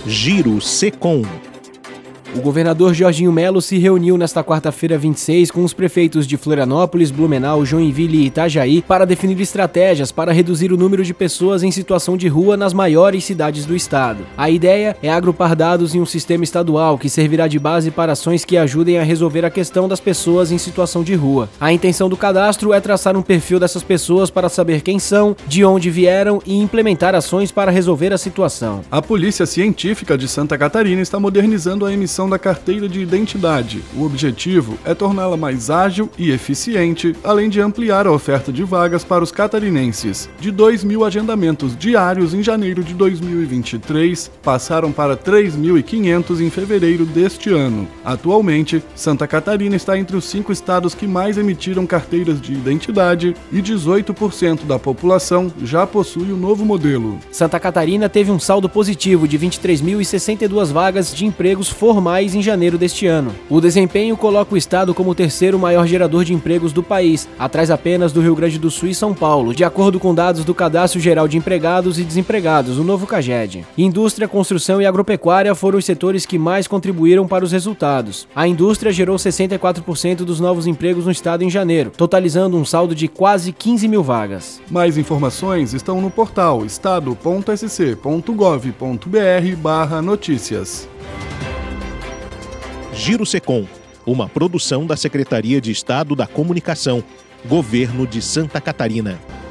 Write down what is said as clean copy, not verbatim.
Giro Secom. O governador Jorginho Melo se reuniu nesta quarta-feira 26 com os prefeitos de Florianópolis, Blumenau, Joinville e Itajaí para definir estratégias para reduzir o número de pessoas em situação de rua nas maiores cidades do estado. A ideia é agrupar dados em um sistema estadual que servirá de base para ações que ajudem a resolver a questão das pessoas em situação de rua. A intenção do cadastro é traçar um perfil dessas pessoas para saber quem são, de onde vieram e implementar ações para resolver a situação. A Polícia Científica de Santa Catarina está modernizando a emissão da carteira de identidade. O objetivo é torná-la mais ágil e eficiente, além de ampliar a oferta de vagas para os catarinenses. De 2.000 agendamentos diários em janeiro de 2023, passaram para 3.500 em fevereiro deste ano. Atualmente, Santa Catarina está entre os 5 estados que mais emitiram carteiras de identidade e 18% da população já possui o novo modelo. Santa Catarina teve um saldo positivo de 23.062 vagas de empregos formais em janeiro deste ano. O desempenho coloca o estado como o terceiro maior gerador de empregos do país, atrás apenas do Rio Grande do Sul e São Paulo, de acordo com dados do Cadastro Geral de Empregados e Desempregados, o novo CAGED. Indústria, construção e agropecuária foram os setores que mais contribuíram para os resultados. A indústria gerou 64% dos novos empregos no estado em janeiro, totalizando um saldo de quase 15 mil vagas. Mais informações estão no portal estado.sc.gov.br/notícias. Giro Secom, uma produção da Secretaria de Estado da Comunicação, Governo de Santa Catarina.